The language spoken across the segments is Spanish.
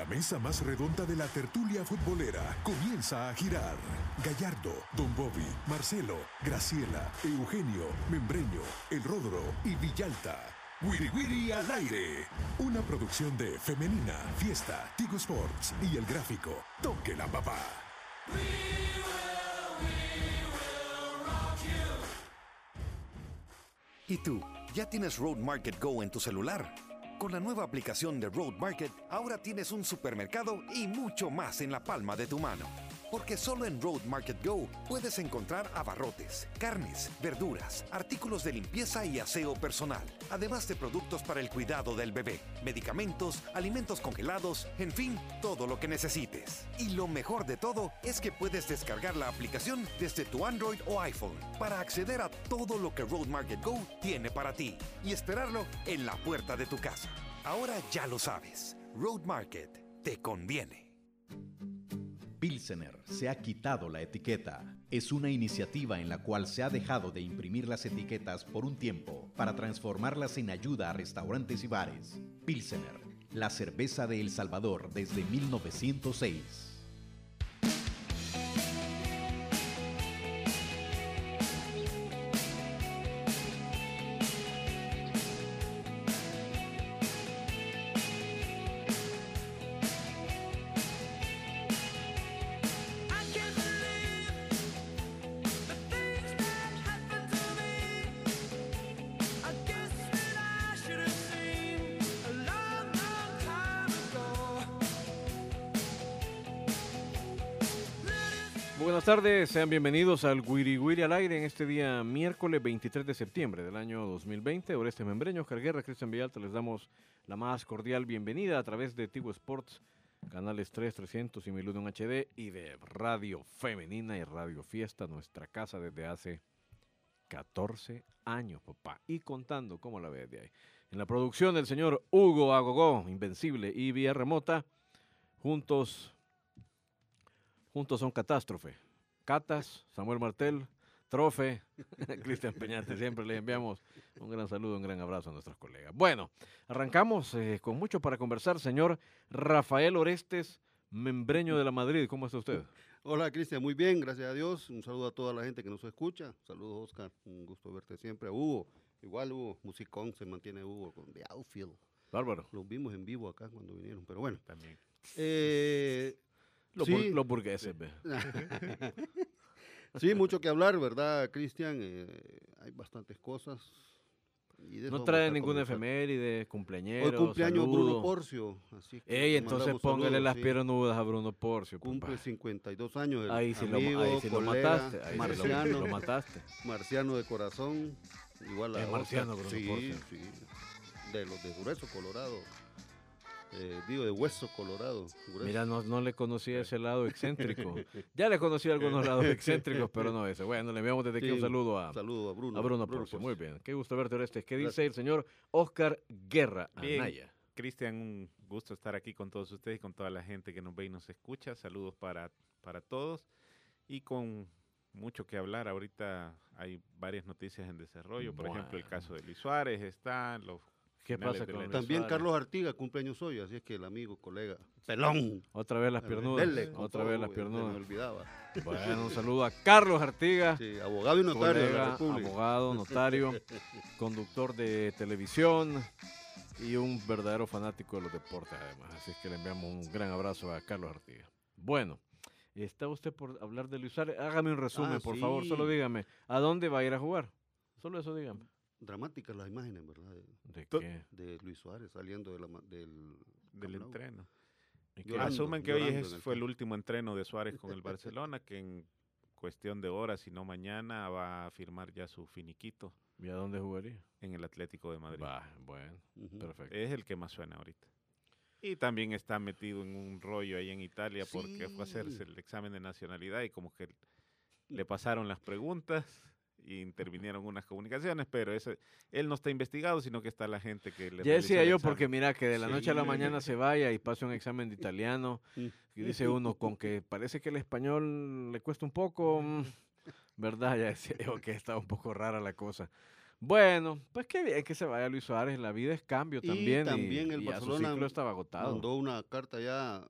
La mesa más redonda de la tertulia futbolera comienza a girar. Gallardo, Don Bobby, Marcelo, Graciela, Eugenio, Membreño, El Rodro y Villalta. Wiri Wiri al aire. Una producción de Femenina, Fiesta, Tigo Sports y El Gráfico. Toque la papá. ¿Y tú, ya tienes Road Market Go en tu celular? Con la nueva aplicación de Road Market, ahora tienes un supermercado y mucho más en la palma de tu mano. Porque solo en Road Market Go puedes encontrar abarrotes, carnes, verduras, artículos de limpieza y aseo personal, además de productos para el cuidado del bebé, medicamentos, alimentos congelados, en fin, todo lo que necesites. Y lo mejor de todo es que puedes descargar la aplicación desde tu Android o iPhone para acceder a todo lo que Road Market Go tiene para ti y esperarlo en la puerta de tu casa. Ahora ya lo sabes, Road Market te conviene. Pilsener se ha quitado la etiqueta. Es una iniciativa en la cual se ha dejado de imprimir las etiquetas por un tiempo para transformarlas en ayuda a restaurantes y bares. Pilsener, la cerveza de El Salvador desde 1906. Buenas tardes, sean bienvenidos al Wiri Wiri al aire en este día miércoles 23 de septiembre del año 2020. Orestes Membreño, Oscar Guerra, Cristian Villalta, les damos la más cordial bienvenida a través de Tigo Sports, canales 3, 300 y 1001 HD y de Radio Femenina y Radio Fiesta, nuestra casa desde hace 14 años, papá. Y contando, ¿cómo la ves de ahí? En la producción del señor Hugo Agogó, Invencible y Vía Remota, juntos son catástrofe. Catas, Samuel Martel, Trofe, Cristian Peñate. Siempre les enviamos un gran saludo, un gran abrazo a nuestros colegas. Bueno, arrancamos con mucho para conversar. Señor Rafael Orestes Membreño de la Madrid, ¿cómo está usted? Hola, Cristian, muy bien, gracias a Dios. Un saludo a toda la gente que nos escucha. Saludos, Oscar, un gusto verte siempre. Hugo, igual Hugo, musicón, se mantiene Hugo con The Outfield. Bárbaro. Los vimos en vivo acá cuando vinieron, pero bueno. También. Los burgueses, ve. Sí, mucho que hablar, ¿verdad, Cristian? Hay bastantes cosas. No trae ninguna efeméride, cumpleañero, hoy cumpleaños saludo. Bruno Porcio. Así que Ey, entonces póngale saludos, las sí. piernudas a Bruno Porcio. Cumple Papá. 52 años. El Ahí sí, amigo, ahí sí lo colega, mataste. Ahí marciano, sí lo mataste. marciano de corazón. Igual a Es marciano, Oscar. Bruno Porcio. Sí. De los de grueso colorado. De hueso colorado. Grueso. Mira, no le conocía ese lado excéntrico. Ya le conocí algunos lados excéntricos, pero no ese. Bueno, le enviamos desde aquí un saludo a Bruno. A Bruno Porcio. Muy bien. Qué gusto verte, Orestes. ¿Qué dice el señor Oscar Guerra Bien, Anaya? Cristian, un gusto estar aquí con todos ustedes y con toda la gente que nos ve y nos escucha. Saludos para todos y con mucho que hablar. Ahorita hay varias noticias en desarrollo. Por ejemplo, el caso de Luis Suárez está, los ¿Qué finales pasa de con la- Luis También Suárez? Carlos Artiga, cumpleaños hoy, así es que el amigo, colega, pelón. Otra vez las piernudas. Dele, con Otra todo, vez las güey, se me piernudas. olvidaba. Bueno, un saludo a Carlos Artiga. Sí, abogado y notario de la Colega, República. abogado, notario, conductor de televisión y un verdadero fanático de los deportes además. Así es que le enviamos un gran abrazo a Carlos Artiga. Bueno, ¿está usted por hablar de Luis Suárez? Hágame un resumen, por favor, sí. solo dígame, ¿a dónde va a ir a jugar? Solo eso dígame. Dramáticas las imágenes, ¿verdad? ¿De To- qué? De Luis Suárez saliendo del del Camp Nou. entreno. ¿Y qué? Llorando, Asumen que hoy llorando en el fue el campo. último entreno de Suárez con el Barcelona, que en cuestión de horas, si no mañana, va a firmar ya su finiquito ¿Y a dónde jugaría? en el Atlético de Madrid. Va, bueno, Ujú. perfecto. Es el que más suena ahorita. Y también está metido en un rollo ahí en Italia porque fue a hacerse el examen de nacionalidad y como que le pasaron las preguntas y intervinieron unas comunicaciones, pero él no está investigado, sino que está la gente que le Ya realizó decía el yo, examen. porque mira, que de la noche a la Sí. mañana se vaya y pase un examen de italiano, Mm. y dice uno, con que parece que el español le cuesta un poco, ¿verdad? Ya decía yo que estaba un poco rara la cosa. Bueno, pues qué bien que se vaya Luis Suárez, la vida es cambio Y también también el y ya su Barcelona ciclo estaba agotado. mandó una carta ya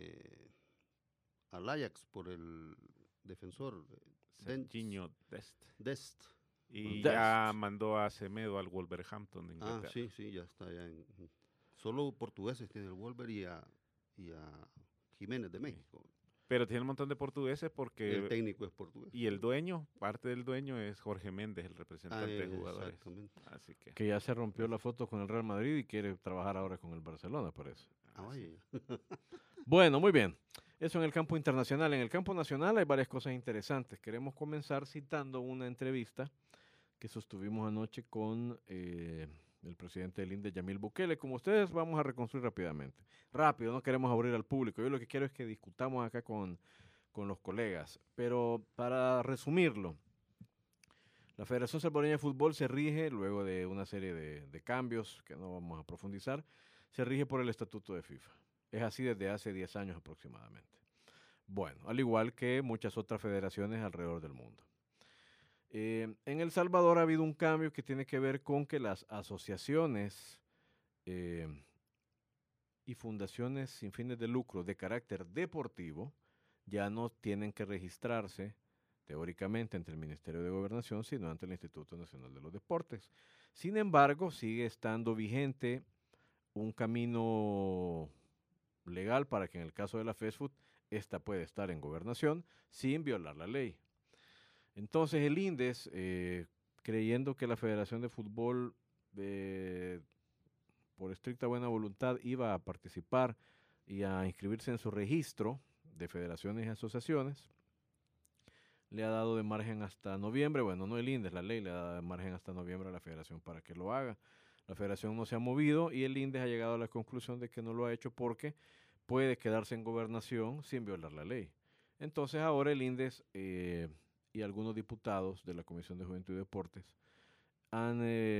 al Ajax por el defensor Serginho Dest. Dest. Y Dest. ya mandó a Semedo al Wolverhampton de Ah, Inglaterra. sí, ya está. Solo portugueses tiene el Wolver y a Jiménez de México. Pero tiene un montón de portugueses porque... El técnico es portugués. Y el dueño, parte del dueño es Jorge Méndez, el representante de jugadores. Exactamente. Así Que ya se rompió la foto con el Real Madrid y quiere trabajar ahora con el Barcelona, parece. Vaya. Bueno, muy bien. Eso en el campo internacional. En el campo nacional hay varias cosas interesantes. Queremos comenzar citando una entrevista que sostuvimos anoche con el presidente del INDE, Yamil Bukele. Como ustedes, vamos a reconstruir rápidamente. Rápido, no queremos aburrir al público. Yo lo que quiero es que discutamos acá con los colegas. Pero para resumirlo, la Federación Salvadoreña de Fútbol se rige, luego de una serie de cambios que no vamos a profundizar, se rige por el Estatuto de FIFA. Es así desde hace 10 años aproximadamente. Bueno, al igual que muchas otras federaciones alrededor del mundo. En El Salvador ha habido un cambio que tiene que ver con que las asociaciones y fundaciones sin fines de lucro de carácter deportivo ya no tienen que registrarse teóricamente ante el Ministerio de Gobernación, sino ante el Instituto Nacional de los Deportes. Sin embargo, sigue estando vigente un camino legal para que en el caso de la FESFUT, esta puede estar en gobernación sin violar la ley. Entonces el INDES, creyendo que la Federación de Fútbol, por estricta buena voluntad, iba a participar y a inscribirse en su registro de federaciones y asociaciones, le ha dado de margen hasta noviembre, bueno, no el INDES, la ley le ha dado de margen hasta noviembre a la Federación para que lo haga. La Federación no se ha movido y el INDES ha llegado a la conclusión de que no lo ha hecho porque puede quedarse en gobernación sin violar la ley. Entonces ahora el INDES y algunos diputados de la Comisión de Juventud y Deportes han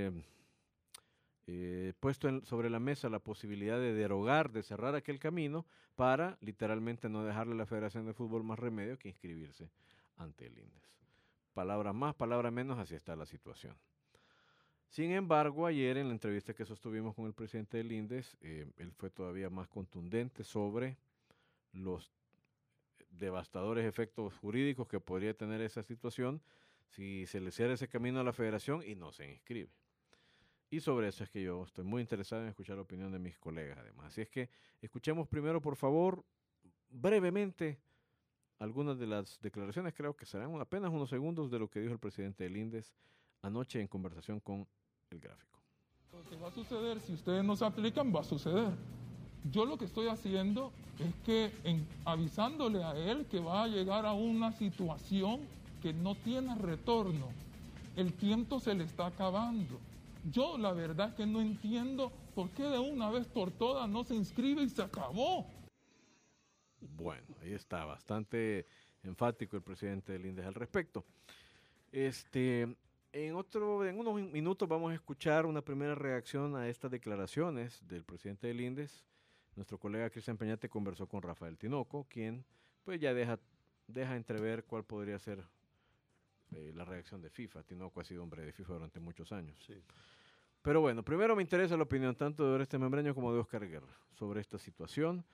puesto sobre la mesa la posibilidad de derogar, de cerrar aquel camino para literalmente no dejarle a la Federación de Fútbol más remedio que inscribirse ante el INDES. Palabra más, palabra menos, así está la situación. Sin embargo, ayer en la entrevista que sostuvimos con el presidente del INDES, él fue todavía más contundente sobre los devastadores efectos jurídicos que podría tener esa situación si se le cierra ese camino a la federación y no se inscribe. Y sobre eso es que yo estoy muy interesado en escuchar la opinión de mis colegas además. Así es que escuchemos primero, por favor, brevemente, algunas de las declaraciones, creo que serán apenas unos segundos de lo que dijo el presidente del INDES anoche en conversación con El Gráfico. Lo que va a suceder, si ustedes no se aplican, va a suceder. Yo lo que estoy haciendo es que avisándole a él que va a llegar a una situación que no tiene retorno. El tiempo se le está acabando. Yo la verdad es que no entiendo por qué de una vez por todas no se inscribe y se acabó. Bueno, ahí está, bastante enfático el presidente del INDES al respecto. En unos minutos vamos a escuchar una primera reacción a estas declaraciones del presidente del INDES. Nuestro colega Cristian Peñate conversó con Rafael Tinoco, quien pues ya deja entrever cuál podría ser la reacción de FIFA. Tinoco ha sido hombre de FIFA durante muchos años. Sí. Pero bueno, primero me interesa la opinión tanto de Oreste Membreño como de Oscar Guerra sobre esta situación.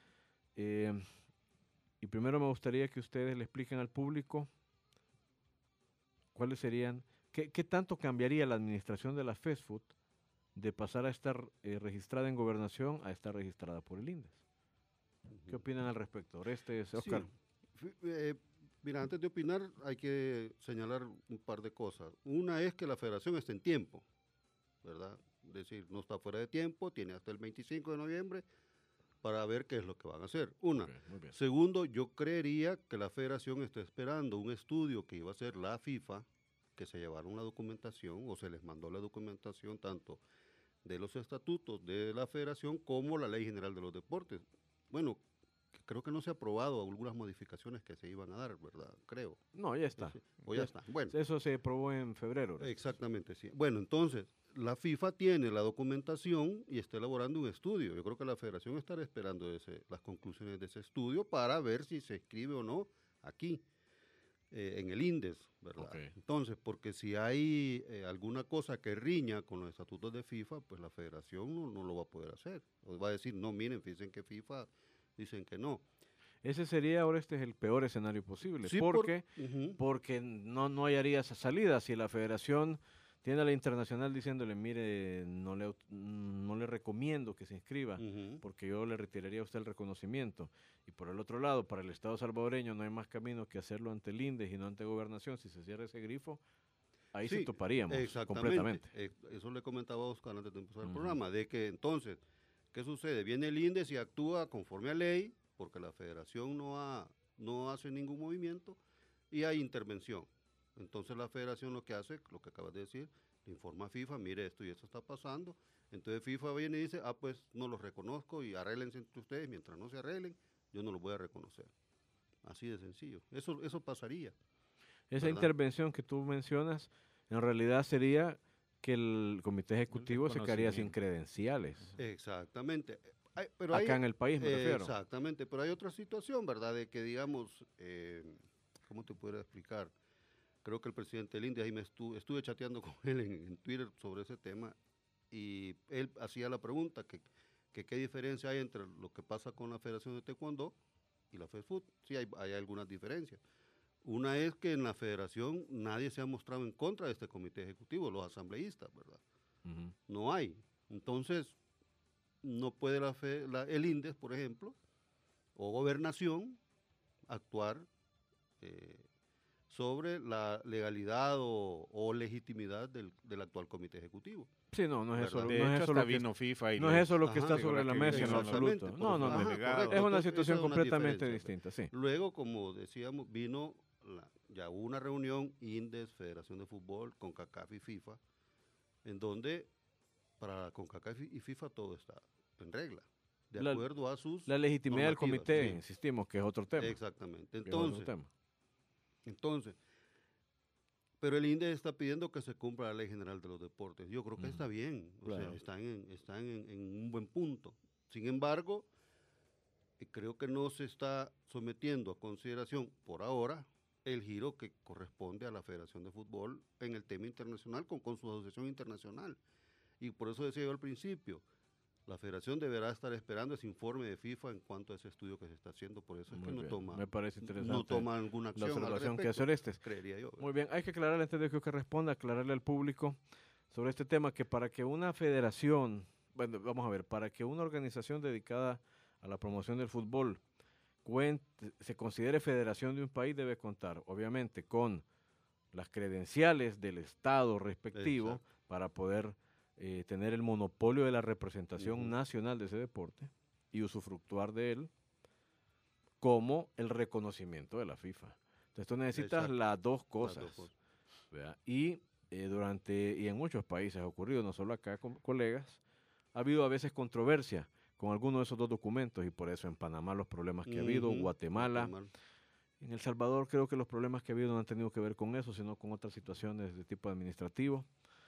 Y primero me gustaría que ustedes le expliquen al público cuáles serían, qué tanto cambiaría la administración de la FESFUT de pasar a estar registrada en gobernación a estar registrada por el INDES. ¿Qué opinan al respecto? Oreste, Oscar. Sí. Mira, antes de opinar hay que señalar un par de cosas. Una es que la federación está en tiempo, ¿verdad? Es decir, no está fuera de tiempo, tiene hasta el 25 de noviembre para ver qué es lo que van a hacer. Una. Okay, muy bien. Segundo, yo creería que la federación está esperando un estudio que iba a hacer la FIFA, que se llevaron la documentación o se les mandó la documentación tanto de los estatutos de la federación como la Ley General de los Deportes. Bueno, creo que no se ha aprobado algunas modificaciones que se iban a dar, ¿verdad? Creo. No, ya está. O ya está. Bueno. Eso se aprobó en febrero. Exactamente, sí. Bueno, entonces, la FIFA tiene la documentación y está elaborando un estudio. Yo creo que la federación estará esperando las conclusiones de ese estudio para ver si se inscribe o no aquí. en el INDES, ¿verdad? Ok. Entonces, porque si hay alguna cosa que riña con los estatutos de FIFA, pues la federación no lo va a poder hacer. O va a decir, no, miren, fíjense que FIFA dicen que no. Ese sería ahora el peor escenario posible, Sí, porque, Ujú. porque no hallaría esa salida. Si la federación tiene a la internacional diciéndole, mire, no le recomiendo que se inscriba, Ujú. porque yo le retiraría a usted el reconocimiento. Y por el otro lado, para el Estado salvadoreño no hay más camino que hacerlo ante el INDES y no ante Gobernación. Si se cierra ese grifo, ahí se Sí, toparíamos exactamente. completamente. Eso le comentaba a Oscar antes de empezar el Ujú. programa, de que entonces, ¿qué sucede? Viene el INDES y actúa conforme a ley, porque la federación no hace ningún movimiento y hay intervención. Entonces la federación lo que hace, lo que acabas de decir, le informa a FIFA, mire esto y esto está pasando. Entonces FIFA viene y dice, pues no los reconozco y arréglense entre ustedes, mientras no se arreglen, yo no los voy a reconocer. Así de sencillo. Eso pasaría. Esa ¿verdad? intervención que tú mencionas, en realidad sería que el comité ejecutivo se quedaría sin reconocimiento. credenciales. Exactamente. Pero Acá en el país me refiero. Exactamente, pero hay otra situación, ¿verdad? De que, digamos, ¿cómo te puedo explicar? Creo que el presidente del INDE, ahí estuve chateando con él en Twitter sobre ese tema, y él hacía la pregunta que qué diferencia hay entre lo que pasa con la Federación de Taekwondo y la FESFUT. Sí, hay algunas diferencias. Una es que en la federación nadie se ha mostrado en contra de este comité ejecutivo, los asambleístas, ¿verdad? Ujú. No hay. Entonces, no puede el INDES, por ejemplo, o Gobernación, actuar sobre la legalidad o legitimidad del actual comité ejecutivo. Sí, no es eso, ¿Verdad? De no es hecho, eso hasta lo que vino FIFA y no es eso lo que Ajá, está digo, sobre la que mesa en lo exactamente, absoluto. por No, eso, no. delegado. correcto. Es una Entonces, situación esa es una completamente diferencia, distinta, sí. Luego, como decíamos, vino ya hubo una reunión INDES, Federación de Fútbol, CONCACAF y FIFA, en donde para CONCACAF y FIFA todo está en regla, de La- acuerdo a sus La legitimidad del normativas, comité, sí. insistimos, que es otro tema. Exactamente. que es otro tema. Entonces, pero el INDE está pidiendo que se cumpla la Ley General de los Deportes. Yo creo que Ujú. está bien, o Claro. sea, están en un buen punto. Sin embargo, creo que no se está sometiendo a consideración por ahora el giro que corresponde a la Federación de Fútbol en el tema internacional con su asociación internacional. Y por eso decía yo al principio, la federación deberá estar esperando ese informe de FIFA en cuanto a ese estudio que se está haciendo, por eso es Muy que bien. Me parece interesante no toma alguna la acción al observación que respecto, hacer Orestes. creería yo. Muy bien, hay que aclararle antes de que responda, aclararle al público sobre este tema que para que una federación, bueno, vamos a ver, para que una organización dedicada a la promoción del fútbol se considere federación de un país debe contar, obviamente, con las credenciales del Estado respectivo Exacto. para poder tener el monopolio de la representación Ujú. nacional de ese deporte y usufructuar de él, como el reconocimiento de la FIFA. Entonces tú necesitas Exacto. las dos Las cosas. dos cosas. ¿Verdad? Y en muchos países ha ocurrido, no solo acá con colegas, ha habido a veces controversia con alguno de esos dos documentos y por eso en Panamá los problemas que ha habido, Ujú. Guatemala. En El Salvador creo que los problemas que ha habido no han tenido que ver con eso, sino con otras situaciones de tipo administrativo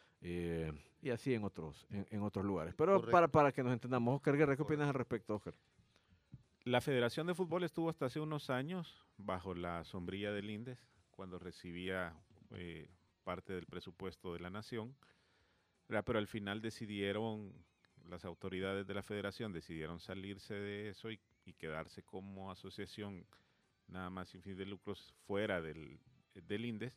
y así en otros lugares. Pero Correcto. para que nos entendamos, Oscar Guerra, ¿qué opinas al respecto, Oscar? La Federación de Fútbol estuvo hasta hace unos años bajo la sombrilla del INDES, cuando recibía parte del presupuesto de la nación, ¿verdad? Pero al final las autoridades de la federación decidieron salirse de eso y quedarse como asociación nada más sin fin de lucros fuera del INDES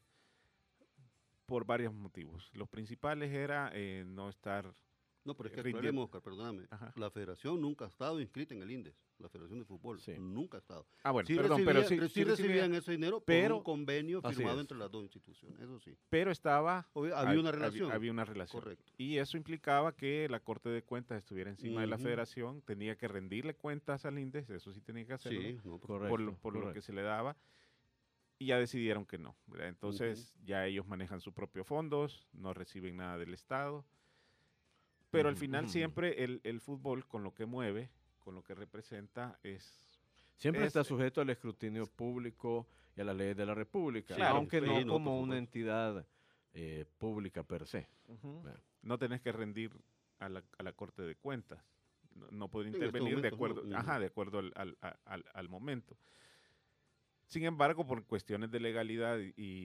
por varios motivos. Los principales era no estar No, pero es que el rindiendo. problema, Oscar, perdóname, Ajá. la federación nunca ha estado inscrita en el INDES, la Federación de Fútbol, Sí. nunca ha estado. Ah, bueno, Sí perdón, recibía- pero sí sí recibían ese dinero por pero- un convenio Así firmado es. entre las dos instituciones, eso sí. pero estaba... Había una relación. Había una relación. Correcto. Y eso implicaba que la Corte de Cuentas estuviera encima de la Ujú. federación, tenía que rendirle cuentas al INDES, eso sí tenía que hacerlo, Sí, no, por Correcto. por lo que se le daba, y ya decidieron que no, ¿verdad? Entonces ya ellos manejan sus propios fondos, no reciben nada del Estado, pero al Ujú, final ujú. siempre el fútbol con lo que mueve, con lo que representa Siempre está es- sujeto al escrutinio público y a las leyes de la República, Claro, aunque sí, no no, como por una supuesto. entidad pública per se. Ujú. Bueno. No tenés que rendir a la Corte de Cuentas. No poder En estos intervenir de momentos, acuerdo, ¿no? ajá, de acuerdo al momento. Sin embargo, por cuestiones de legalidad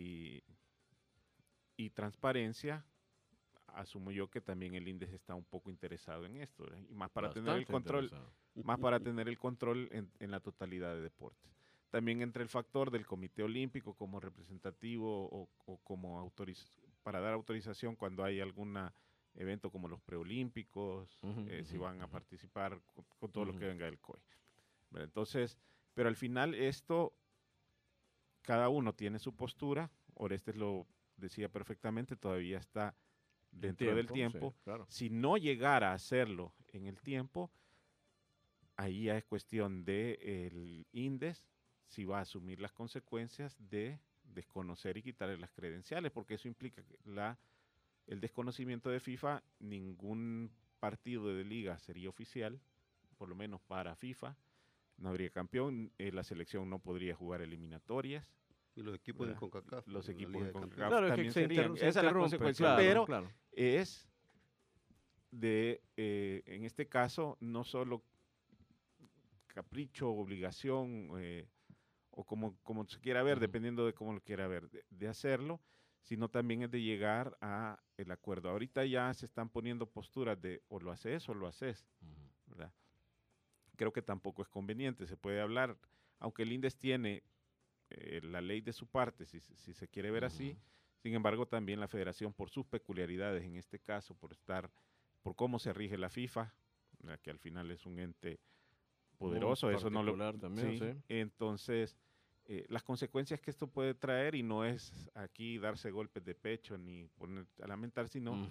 y transparencia, asumo yo que también el INDES está un poco interesado en esto, ¿verdad? Y más para tener el Bastante control, interesado. más para tener el control en la totalidad de deportes. También entra el factor del Comité Olímpico como representativo o como para dar autorización cuando hay algún evento como los preolímpicos, si van a participar con todo lo que venga del COI. ¿Verdad? Entonces, pero al final esto, cada uno tiene su postura. Orestes lo decía perfectamente, todavía está dentro del tiempo. Sí, claro. Si no llegara a hacerlo en el tiempo, ahí ya es cuestión del INDES si va a asumir las consecuencias de desconocer y quitarle las credenciales, porque eso implica que el desconocimiento de FIFA, ningún partido de liga sería oficial, por lo menos para FIFA, no habría campeón, la selección no podría jugar eliminatorias. Y los equipos de ¿verdad? CONCACAF. Los la equipos Liga de Campeones. CONCACAF Claro, es que también se serían. se Esa es la interrumpe, consecuencia, claro, pero claro. es en este caso, no solo capricho, obligación, o como se quiera ver, dependiendo de cómo lo quiera ver, de hacerlo, sino también es de llegar a el acuerdo. Ahorita ya se están poniendo posturas de o lo haces o lo haces, ¿verdad? Creo que tampoco es conveniente, se puede hablar, aunque el INDES tiene la ley de su parte, si se quiere ver así, sin embargo también la federación por sus peculiaridades, en este caso, por cómo se rige la FIFA, ¿verdad? Que al final es un ente poderoso, Muy eso no lo... particular también, sí. Entonces, las consecuencias que esto puede traer, y no es aquí darse golpes de pecho ni poner a lamentar, sino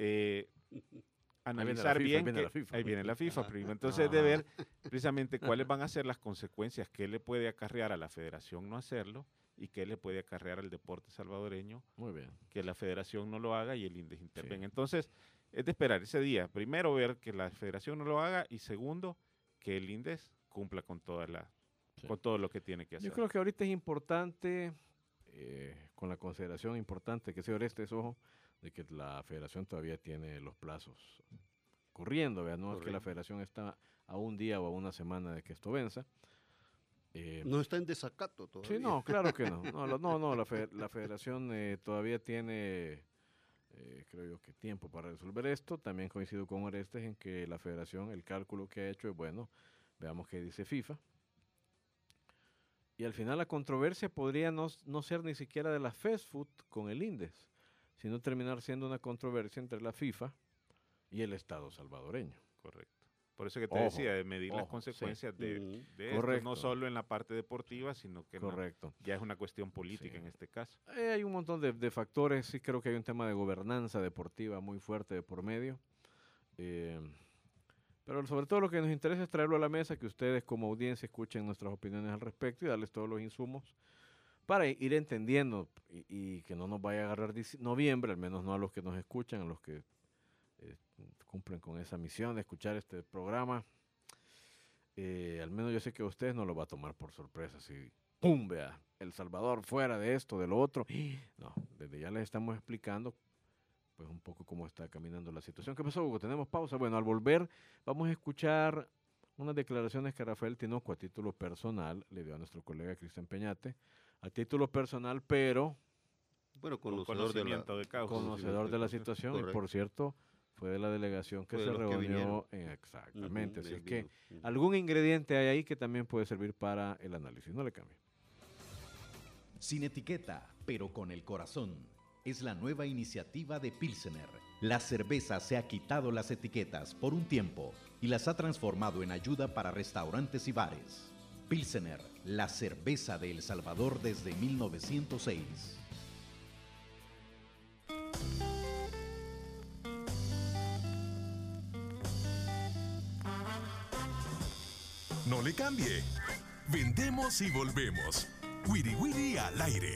analizar bien, ahí viene la FIFA, primo. Entonces, de ver precisamente cuáles van a ser las consecuencias, qué le puede acarrear a la federación no hacerlo y qué le puede acarrear al deporte salvadoreño, Muy bien. que la federación no lo haga y el INDES intervenga. Sí. Entonces, es de esperar ese día. Primero, ver que la federación no lo haga y segundo, que el INDES cumpla con con todo lo que tiene que hacer. Yo creo que ahorita es importante, con la consideración importante que sea Orestes, ojo, de que la federación todavía tiene los plazos corriendo, ¿verdad? No es que la federación está a un día o a una semana de que esto venza. No está en desacato todavía. Sí, no, claro que no. La federación todavía tiene, creo yo, que tiempo para resolver esto. También coincido con Orestes en que la federación, el cálculo que ha hecho es bueno. Veamos qué dice FIFA. Y al final la controversia podría no ser ni siquiera de la FESFUT con el INDES, sino terminar siendo una controversia entre la FIFA y el Estado salvadoreño. Correcto. Por eso que te Ojo, decía, de medir las ojo, consecuencias sí. de esto, Correcto. no solo en la parte deportiva, sino que Correcto. ya es una cuestión política Sí. en este caso. Hay un montón de factores, sí creo que hay un tema de gobernanza deportiva muy fuerte de por medio. Pero sobre todo lo que nos interesa es traerlo a la mesa, que ustedes como audiencia escuchen nuestras opiniones al respecto y darles todos los insumos para ir entendiendo y que no nos vaya a agarrar noviembre, al menos no a los que nos escuchan, a los que cumplen con esa misión de escuchar este programa. Al menos yo sé que a ustedes no lo va a tomar por sorpresa si ¡pum! Vea, El Salvador fuera de esto, de lo otro. No, desde ya les estamos explicando pues un poco cómo está caminando la situación. ¿Qué pasó, Hugo? ¿Tenemos pausa? Bueno, al volver vamos a escuchar unas declaraciones que Rafael Tinoco a título personal le dio a nuestro colega Cristian Peñate, a título personal, pero Bueno, Con conocedor de la, conocimiento de causa. conocedor de la situación, y Correcto. por cierto, fue de la delegación que Fue se de los que reunió. vinieron. Exactamente, así Él es que vino. algún ingrediente hay ahí que también puede servir para el análisis. No le cambie. Sin etiqueta, pero con el corazón. Es la nueva iniciativa de Pilsener. La cerveza se ha quitado las etiquetas por un tiempo y las ha transformado en ayuda para restaurantes y bares. Pilsener, la cerveza de El Salvador desde 1906. No le cambie. Vendemos y volvemos. Wiri Wiri al aire.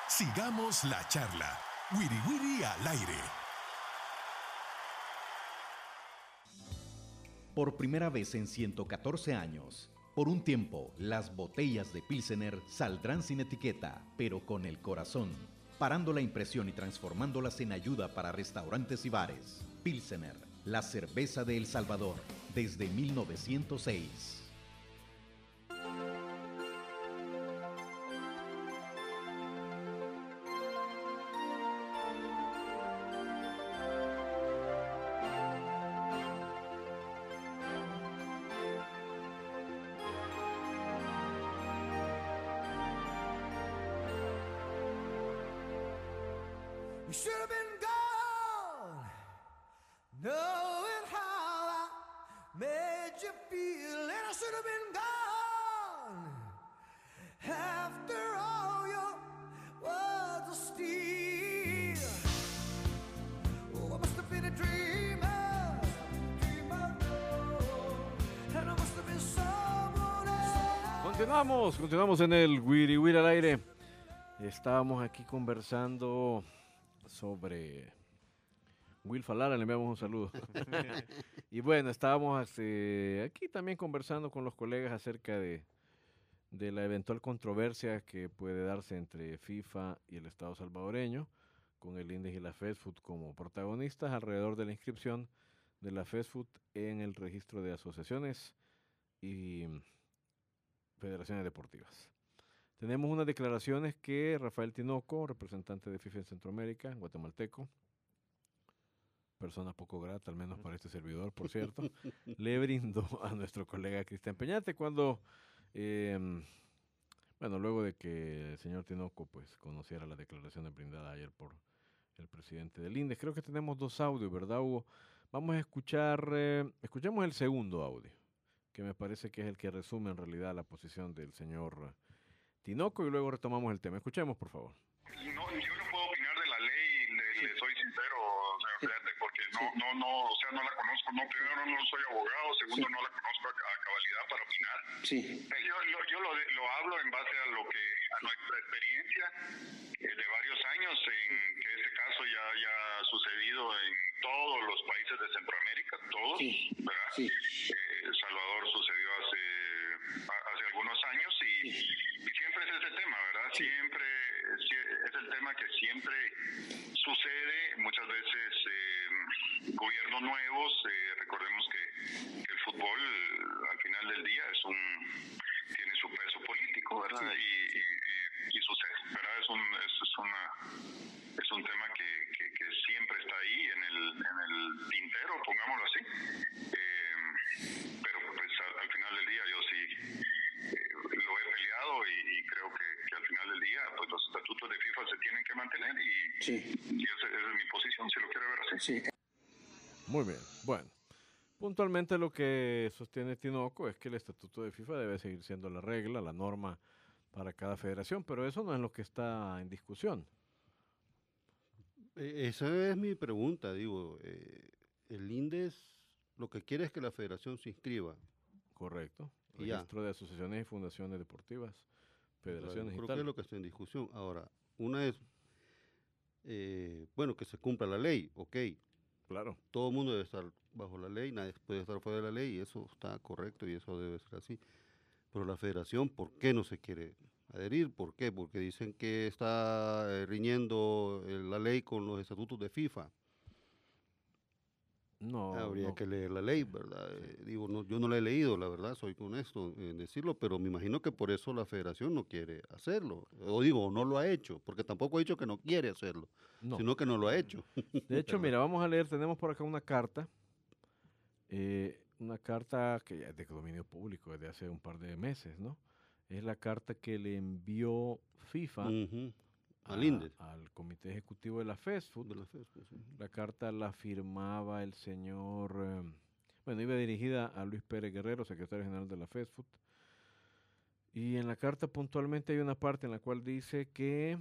Sigamos la charla. Wiri Wiri al aire. Por primera vez en 114 años, por un tiempo, las botellas de Pilsener saldrán sin etiqueta, pero con el corazón, parando la impresión y transformándolas en ayuda para restaurantes y bares. Pilsener, la cerveza de El Salvador, desde 1906. You should have been gone, knowing how I made you feel, and I should have been gone after all your words of steel. Oh, I must have been a dreamer, and I must have been someone else. Continuamos en el Wiri Wiri al aire. Estábamos aquí conversando sobre Wilfa Lara, le enviamos un saludo. Y bueno, estábamos aquí también conversando con los colegas acerca de la eventual controversia que puede darse entre FIFA y el Estado salvadoreño, con el INDES y la FESFUT como protagonistas alrededor de la inscripción de la FESFUT en el registro de asociaciones y federaciones deportivas. Tenemos unas declaraciones que Rafael Tinoco, representante de FIFA en Centroamérica, guatemalteco, persona poco grata, al menos para este servidor, por cierto, le brindó a nuestro colega Cristian Peñate cuando, luego de que el señor Tinoco pues conociera las declaraciones brindadas ayer por el presidente del INDES. Creo que tenemos dos audios, ¿verdad, Hugo? Vamos a escuchar, escuchemos el segundo audio, que me parece que es el que resume en realidad la posición del señor Tinoco, y luego retomamos el tema. Escuchemos, por favor. Yo no puedo opinar de la ley, le soy sincero, señor Peñate, porque no la conozco. No, primero no soy abogado, segundo no la conozco a cabalidad para opinar. Sí. Yo lo hablo en base a nuestra experiencia de varios años, en que este caso ya ha sucedido en todos los países de Centroamérica, todos, sí, ¿verdad? Sí. Salvador sucedió hace algunos años y siempre es ese tema, ¿verdad? Sí. Siempre es el tema que siempre sucede, muchas veces gobiernos nuevos, recordemos que el fútbol al final del día tiene su peso político, ¿verdad? Sí. Y sucede, ¿verdad? Es un tema que siempre está ahí en el tintero, pongámoslo así. Pero pues al final del día yo sí lo he peleado y creo que al final del día pues los estatutos de FIFA se tienen que mantener y esa es mi posición, si lo quiere ver así. Sí. Muy bien, bueno. Puntualmente lo que sostiene Tinoco es que el estatuto de FIFA debe seguir siendo la regla, la norma para cada federación, pero eso no es lo que está en discusión. Esa es mi pregunta, digo. El INDES lo que quiere es que la federación se inscriba. Correcto. Y ya. Registro de asociaciones y fundaciones deportivas, federaciones Creo y tal. que es lo que está en discusión. Ahora, una es, que se cumpla la ley, ok. Claro. Todo el mundo debe estar bajo la ley, nadie puede estar fuera de la ley, y eso está correcto y eso debe ser así. Pero la federación, ¿por qué no se quiere adherir? ¿Por qué? Porque dicen que está riñendo la ley con los estatutos de FIFA. No. Habría que leer la ley, ¿verdad? Yo no la he leído, la verdad, soy honesto en decirlo, pero me imagino que por eso la federación no quiere hacerlo. No lo ha hecho, porque tampoco ha dicho que no quiere hacerlo, sino que no lo ha hecho. De hecho, mira, vamos a leer, tenemos por acá una carta que ya es de dominio público desde hace un par de meses, ¿no? Es la carta que le envió FIFA al INDES, al Comité Ejecutivo de la FESFUT. La carta la firmaba el señor, iba dirigida a Luis Pérez Guerrero, secretario general de la FESFUT. Y en la carta puntualmente hay una parte en la cual dice que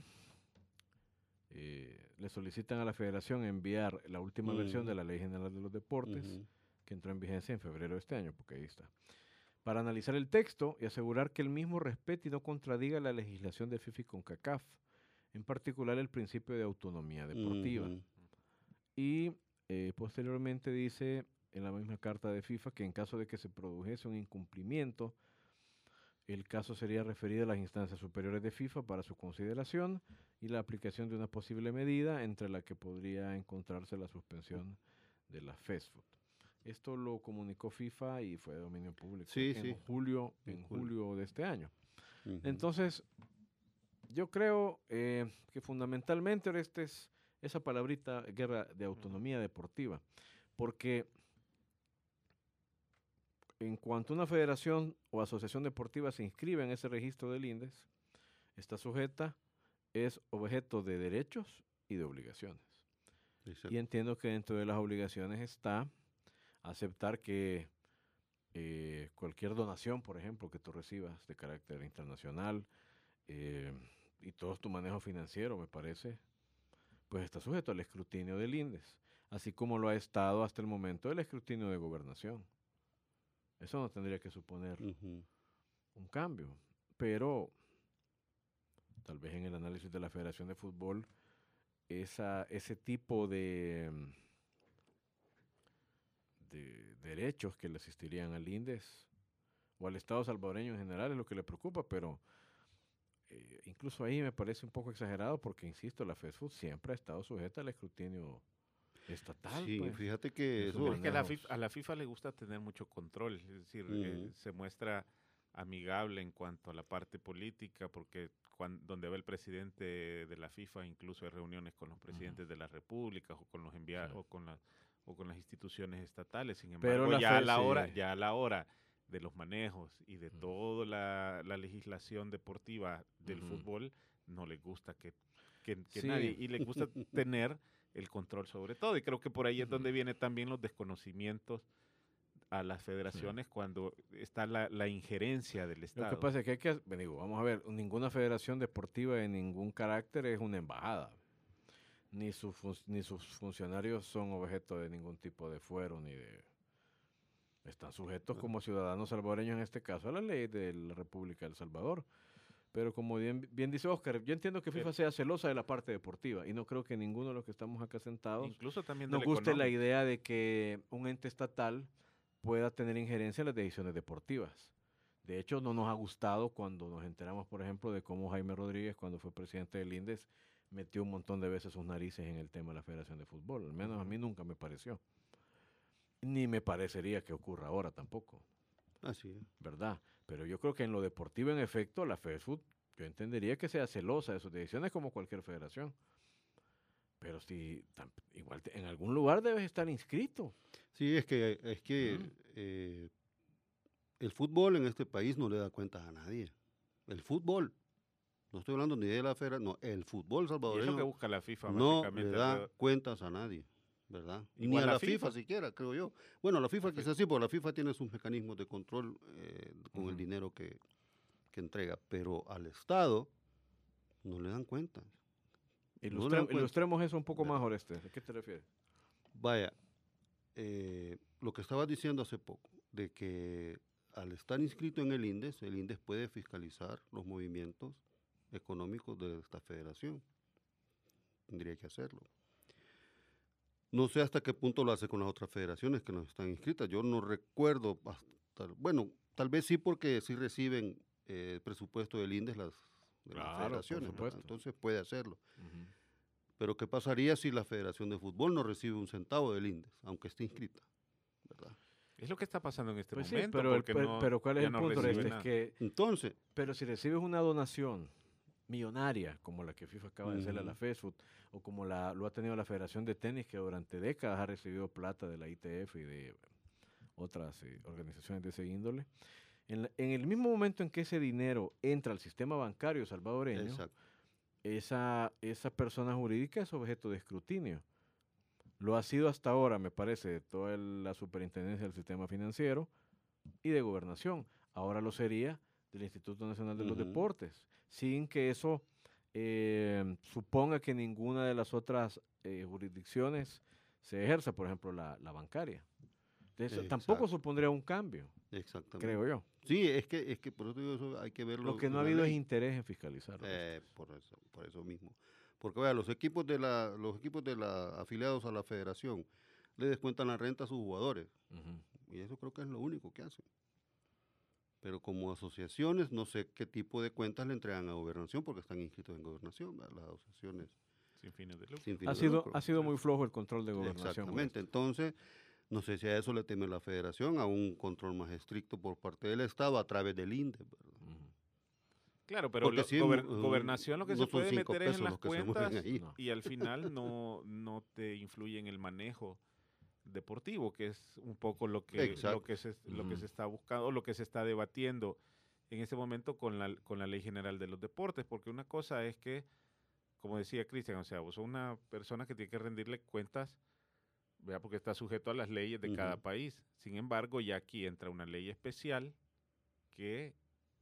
le solicitan a la federación enviar la última versión de la Ley General de los Deportes, que entró en vigencia en febrero de este año, porque ahí está, para analizar el texto y asegurar que el mismo respete y no contradiga la legislación de FIFA y CONCACAF en particular el principio de autonomía deportiva. Ujú. Y posteriormente dice en la misma carta de FIFA que en caso de que se produjese un incumplimiento, el caso sería referido a las instancias superiores de FIFA para su consideración y la aplicación de una posible medida entre la que podría encontrarse la suspensión de la FESFUT. Esto lo comunicó FIFA y fue de dominio público Sí, en sí. julio, En en julio. julio de este año. Ujú. Entonces, yo creo que fundamentalmente ahora es esa palabrita guerra de autonomía deportiva, porque en cuanto una federación o asociación deportiva se inscribe en ese registro del INDES, está sujeta, es objeto de derechos y de obligaciones. Exacto. Y entiendo que dentro de las obligaciones está aceptar que cualquier donación, por ejemplo, que tú recibas de carácter internacional y todo tu manejo financiero, me parece, pues está sujeto al escrutinio del INDES, así como lo ha estado hasta el momento el escrutinio de gobernación. Eso no tendría que suponer Ujú. un cambio, pero tal vez en el análisis de la Federación de Fútbol, ese tipo de derechos que le asistirían al INDES o al Estado salvadoreño en general es lo que le preocupa, pero incluso ahí me parece un poco exagerado porque, insisto, la FESFUT siempre ha estado sujeta al escrutinio estatal. Sí, pues, fíjate que en sus eso, Es que manejos. a la FIFA le gusta tener mucho control, es decir, Ujú. se muestra amigable en cuanto a la parte política, porque donde va el presidente de la FIFA, incluso hay reuniones con los presidentes de las repúblicas o con los enviados Sí. o con las instituciones estatales. Sin Pero embargo, la ya a fe- la hora, sí. ya a la hora de los manejos y de Ujú. toda la legislación deportiva del Ujú. fútbol, no les gusta que Sí. nadie, y les gusta tener el control sobre todo. Y creo que por ahí es donde viene también los desconocimientos a las federaciones cuando está la injerencia del Lo Estado. que pasa es que digo, vamos a ver, ninguna federación deportiva de ningún carácter es una embajada. Ni sus funcionarios son objeto de ningún tipo de fuero ni de... Están sujetos como ciudadanos salvadoreños, en este caso, a la ley de la República de El Salvador. Pero como bien dice Oscar, yo entiendo que FIFA sea celosa de la parte deportiva y no creo que ninguno de los que estamos acá sentados Incluso también nos del guste la económico. idea de que un ente estatal pueda tener injerencia en las decisiones deportivas. De hecho, no nos ha gustado cuando nos enteramos, por ejemplo, de cómo Jaime Rodríguez, cuando fue presidente del INDES, metió un montón de veces sus narices en el tema de la Federación de Fútbol. Al menos a mí nunca me pareció. Ni me parecería que ocurra ahora tampoco, así es. ¿verdad? Pero yo creo que en lo deportivo, en efecto, la FESFUT, yo entendería que sea celosa de sus decisiones como cualquier federación. Pero si igual en algún lugar debes estar inscrito. Sí, es que el fútbol en este país no le da cuentas a nadie. El fútbol, no estoy hablando ni de la federación, no, el fútbol Y es lo que salvadoreño busca la FIFA, no básicamente. le da alrededor- cuentas a nadie, ¿verdad? Ni Igual a la la FIFA FIFA. siquiera, creo yo. Bueno, la FIFA La quizás sí, porque la FIFA tiene sus mecanismos de control con el Ujú. dinero que entrega, pero al Estado no le dan cuentas. No le dan cuenta. Ilustremos eso un poco ¿Verdad? más, Oreste. ¿A qué te refieres? Vaya, lo que estabas diciendo hace poco, de que al estar inscrito en el INDES puede fiscalizar los movimientos económicos de esta federación. Tendría que hacerlo. No sé hasta qué punto lo hace con las otras federaciones que no están inscritas. Yo no recuerdo, bueno, tal vez sí porque sí reciben el presupuesto del INDES de Claro, las por federaciones, ¿verdad? supuesto. Entonces puede hacerlo. Pero ¿qué pasaría si la Federación de Fútbol no recibe un centavo del INDES, aunque esté inscrita? ¿Verdad? Es lo que está pasando en este Pues sí, momento. pero, porque no, pero ¿cuál es ya el no punto, recibe Oreste? Es nada. que, Entonces, pero si recibes una donación millonaria, como la que FIFA acaba de hacerle a la Ujú. FESFUT, o como lo ha tenido la Federación de Tenis, que durante décadas ha recibido plata de la ITF y de otras organizaciones de ese índole, en el mismo momento en que ese dinero entra al sistema bancario salvadoreño, exacto. esa persona jurídica es objeto de escrutinio. Lo ha sido hasta ahora, me parece, de toda la superintendencia del sistema financiero y de gobernación. Ahora lo sería del Instituto Nacional de los Ujú. Deportes, sin que eso suponga que ninguna de las otras jurisdicciones se ejerza, por ejemplo, la bancaria. Tampoco supondría un cambio, Exactamente. creo yo. Sí, es que por eso digo, eso hay que verlo. Lo que no ha en la habido es ley. interés en fiscalizarlo. Por eso mismo. Porque vea, los equipos de la afiliados a la federación le descuentan la renta a sus jugadores. Ujú. Y eso creo que es lo único que hacen. Pero como asociaciones, no sé qué tipo de cuentas le entregan a Gobernación, porque están inscritos en Gobernación, ¿verdad? Las asociaciones Sin fines de lucro. sin Ha fines de sido, lucro. ha sido muy flojo el control de Gobernación. Exactamente. Entonces, no sé si a eso le teme la federación, a un control más estricto por parte del Estado a través del INDE, ¿verdad? Ujú. Claro, pero Porque sí, gobernación lo que no se son puede 5 meter es en pesos las los que se mueven cuentas ahí. No. y al final no te influye en el manejo deportivo, que es un poco lo que Exacto. lo que Ujú. se está buscando o lo que se está debatiendo en ese momento con la Ley General de los Deportes, porque una cosa es que, como decía Cristian, o sea, vos sos una persona que tiene que rendirle cuentas, ¿verdad? Porque está sujeto a las leyes de cada Ujú. país. Sin embargo, ya aquí entra una ley especial que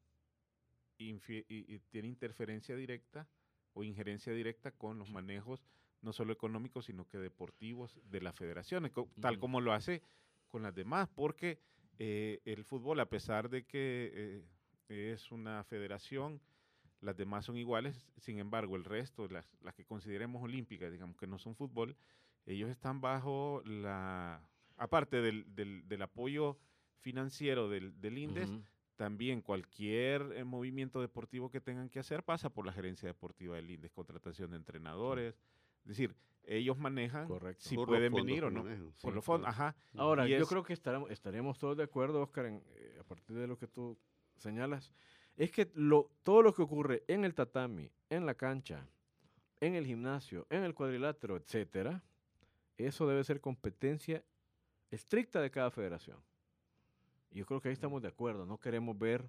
y tiene interferencia directa o injerencia directa con los manejos no solo económicos, sino que deportivos de las federaciones, tal Ujú. como lo hace con las demás, porque el fútbol, a pesar de que es una federación, las demás son iguales, sin embargo, el resto, las que consideremos olímpicas, digamos que no son fútbol, ellos están bajo aparte del apoyo financiero del INDES, Ujú. también cualquier movimiento deportivo que tengan que hacer pasa por la gerencia deportiva del INDES, contratación de entrenadores, es decir, ellos manejan Correcto. si Por los pueden fondos venir que o no, manejan, por sí, los fondos, claro. ajá. Ahora, Y yo es- creo que estaremos todos de acuerdo, Oscar, a partir de lo que tú señalas, es que todo lo que ocurre en el tatami, en la cancha, en el gimnasio, en el cuadrilátero, etcétera, eso debe ser competencia estricta de cada federación. Y yo creo que ahí estamos de acuerdo. No queremos ver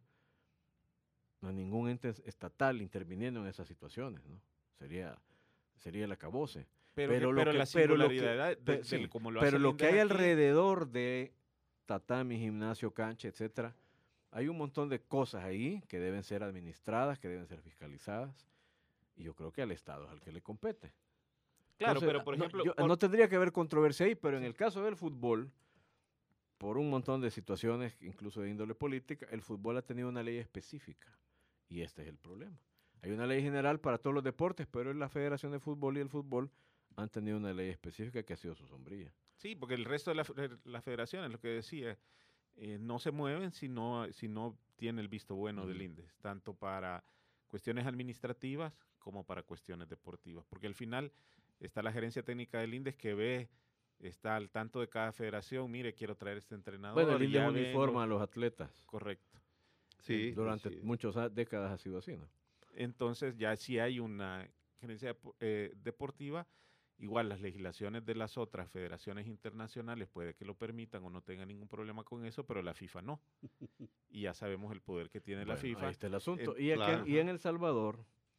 a ningún ente estatal interviniendo en esas situaciones, ¿no? Sería el acabose. pero lo la que- lo que- singularidad sí, como lo pero hace el lo que hay INDES aquí, alrededor de tatami, gimnasio, cancha, etcétera, hay un montón de cosas ahí que deben ser administradas, que deben ser fiscalizadas, y yo creo que al Estado es al que le compete. claro, Entonces, pero por ejemplo, no tendría que haber controversia ahí, pero en el caso del fútbol, por un montón de situaciones, incluso de índole política, el fútbol ha tenido una ley específica, y este es el problema. Hay una ley general para todos los deportes, pero la Federación de Fútbol y el fútbol han tenido una ley específica que ha sido su sombrilla. sí, porque el resto de las federaciones, lo que decía, no se mueven si no tiene el visto bueno del Ujú. INDES, tanto para cuestiones administrativas como para cuestiones deportivas, porque al final está la gerencia técnica del INDES que está al tanto de cada federación, mire, quiero traer este entrenador. Bueno, el INDES ya ven uniforma a los atletas. correcto. Sí, Durante así es. muchas décadas ha sido así, ¿no? Entonces ya si hay una gerencia deportiva, igual las legislaciones de las otras federaciones internacionales puede que lo permitan o no tengan ningún problema con eso, pero la FIFA no. Y ya sabemos el poder que tiene la Bueno, FIFA. ahí está el asunto. claro. Y en El Salvador,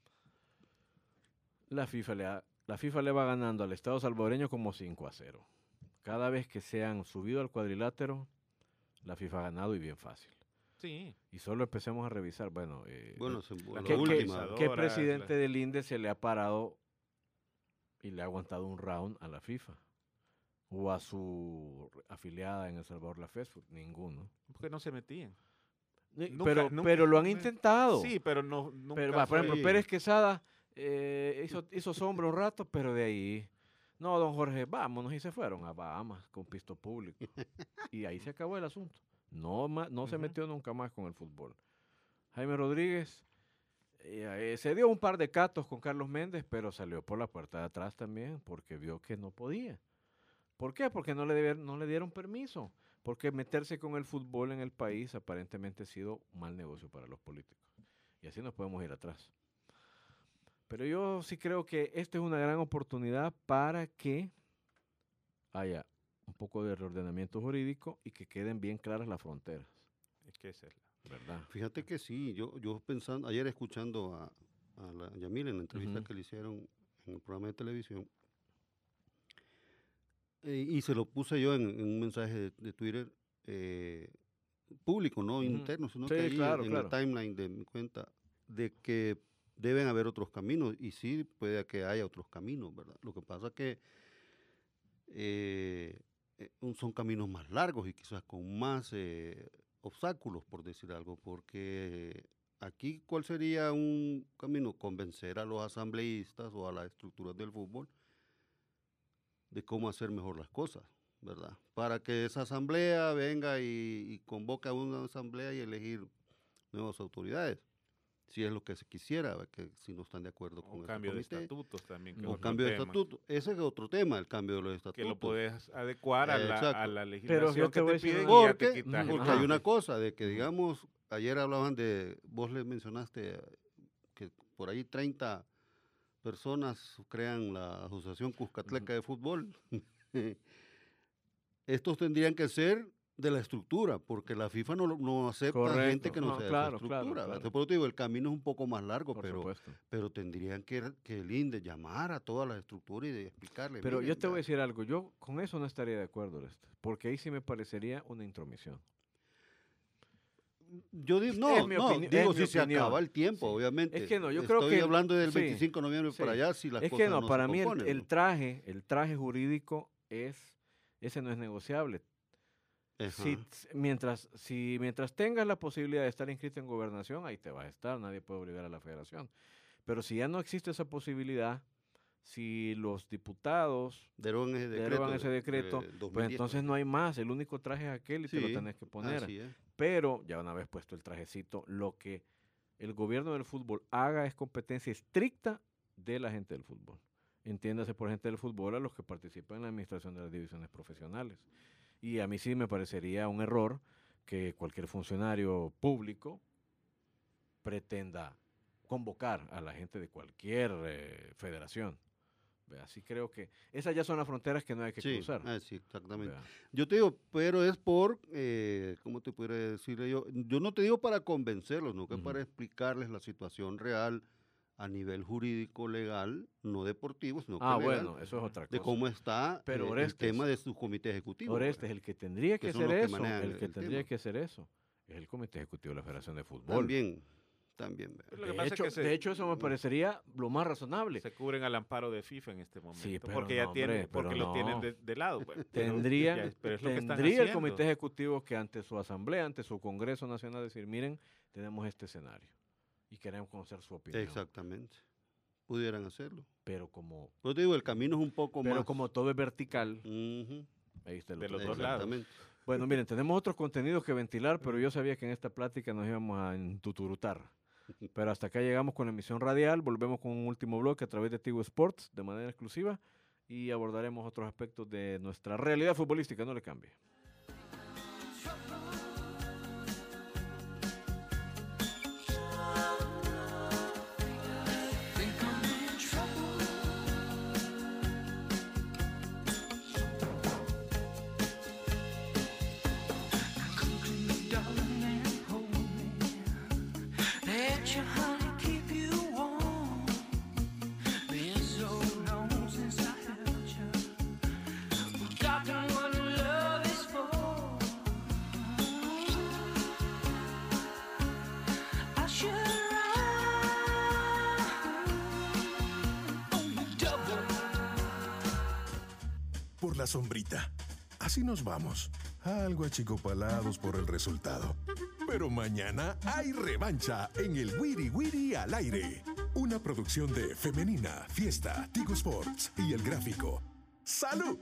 la FIFA le va ganando al Estado salvadoreño como 5-0. Cada vez que se han subido al cuadrilátero, la FIFA ha ganado y bien fácil. Sí. Y solo empecemos a revisar, bueno, Bueno, la la ¿qué, última. organizadora. qué Horas, presidente del INDE se le ha parado y le ha aguantado un round a la FIFA? O a su afiliada en El Salvador, la FESFUT, ninguno. Porque no se metían. Pero nunca. lo han intentado. Sí, pero nunca Pero, por fue- ejemplo, Sí. Pérez Quesada hizo sombra un rato, pero de ahí, no, don Jorge, vámonos, y se fueron a Bahamas con pisto público. Y ahí se acabó el asunto. No se Ujú. metió nunca más con el fútbol. Jaime Rodríguez se dio un par de catos con Carlos Méndez, pero salió por la puerta de atrás también porque vio que no podía. ¿Por qué? Porque no le dieron permiso. Porque meterse con el fútbol en el país aparentemente ha sido un mal negocio para los políticos. Y así nos podemos ir atrás. Pero yo sí creo que esta es una gran oportunidad para que haya un poco de reordenamiento jurídico y que queden bien claras las fronteras, Es que esa es ¿verdad? Fíjate que sí, yo pensando, ayer escuchando a la Yamil en la entrevista Ujú. que le hicieron en el programa de televisión, y se lo puse yo en un mensaje de Twitter público, no Ujú. interno, sino Sí, que ahí claro, en claro. el timeline de mi cuenta, de que deben haber otros caminos, y sí puede que haya otros caminos, ¿verdad? Lo que pasa que son caminos más largos y quizás con más obstáculos, por decir algo, porque aquí, ¿cuál sería un camino? Convencer a los asambleístas o a las estructuras del fútbol de cómo hacer mejor las cosas, ¿verdad? Para que esa asamblea venga y convoque a una asamblea y elegir nuevas autoridades, si es lo que se quisiera, que si no están de acuerdo con Un este cambio de comité. estatutos también. Que es O otro cambio de tema, estatuto. Ese es otro tema, el cambio de los estatutos. que lo puedes adecuar a Exacto. la Pero legislación yo te que voy a te decir piden una- y ya te Porque, quitas el porque hay trámite. una cosa de que, digamos, ayer hablaban de, vos le mencionaste que por ahí 30 personas crean la Asociación Cuscatleca de Fútbol. Estos tendrían que ser de la estructura, porque la FIFA no acepta Correcto. gente que no, No, sea claro, de esa estructura. claro, ¿verdad? claro. Por eso te digo, el camino es un poco más largo, Por pero, supuesto. pero tendrían que el INDE llamar a todas las estructuras y de explicarle. Pero miren, yo te voy a ¿verdad? decir algo, yo con eso no estaría de acuerdo, Lester, porque ahí sí me parecería una intromisión. Yo digo, Es no, mi no, opini- digo es mi si se opinión. acaba el tiempo, Sí. obviamente. Es que no, yo creo Estoy que hablando del sí, 25 de noviembre sí. para allá, si las Es cosas que no, no para se mí componen, el ¿no? traje jurídico ese no es negociable. Ajá. Mientras tengas la posibilidad de estar inscrito en gobernación, ahí te vas a estar, nadie puede obligar a la federación. Pero si ya no existe esa posibilidad, si los diputados Derogan ese decreto. derogan ese decreto, del pues 2010, entonces no hay más, el único traje es aquel y te lo Sí, tenés que poner. así es. Pero ya una vez puesto el trajecito, lo que el gobierno del fútbol haga es competencia estricta de la gente del fútbol. Entiéndase por gente del fútbol a los que participan en la administración de las divisiones profesionales. Y a mí sí me parecería un error que cualquier funcionario público pretenda convocar a la gente de cualquier federación. ¿Vea? Así creo que esas ya son las fronteras que no hay que Sí, cruzar. sí, exactamente. ¿Vea? Yo te digo, pero es por, ¿cómo te pudiera decir yo? Yo no te digo para convencerlos, no que Ujú. para explicarles la situación real a nivel jurídico, legal, no deportivo, sino que legal, Bueno, eso es otra de cosa. cómo está Pero el Orestes, tema de su comité ejecutivo. Orestes, el que tendría que que son hacer los que eso, manejan el que el tendría tema. que hacer eso, es el Comité Ejecutivo de la Federación de Fútbol. También. ¿verdad? Lo que pasa es que De hecho, eso me parecería lo más razonable. se cubren al amparo de FIFA en este momento. Sí, pero porque no, ya hombre, porque pero lo tienen no. de lado. Pues. Tendría Pero es lo que están el haciendo. Comité Ejecutivo que ante su asamblea, ante su Congreso Nacional, decir, miren, tenemos este escenario y queremos conocer su opinión. Exactamente. Pudieran hacerlo. Pero como, Pero te digo, el camino es un poco más. como todo es vertical, Ujú, ahí está el De otro los dos problema. lados. exactamente. Bueno, miren, tenemos otros contenidos que ventilar, pero yo sabía que en esta plática nos íbamos a entuturutar. Pero hasta acá llegamos con la emisión radial, volvemos con un último bloque a través de Tigo Sports de manera exclusiva y abordaremos otros aspectos de nuestra realidad futbolística, no le cambie. Let your honey keep you warm. Been so long since I held you. Forgotten what love is for. I should run on the double. Por la sombrita. Así nos vamos. Algo achicopalados por el resultado. Pero mañana hay revancha en el Wiri Wiri al aire. Una producción de Femenina, Fiesta, Tigo Sports y El Gráfico. ¡Salud!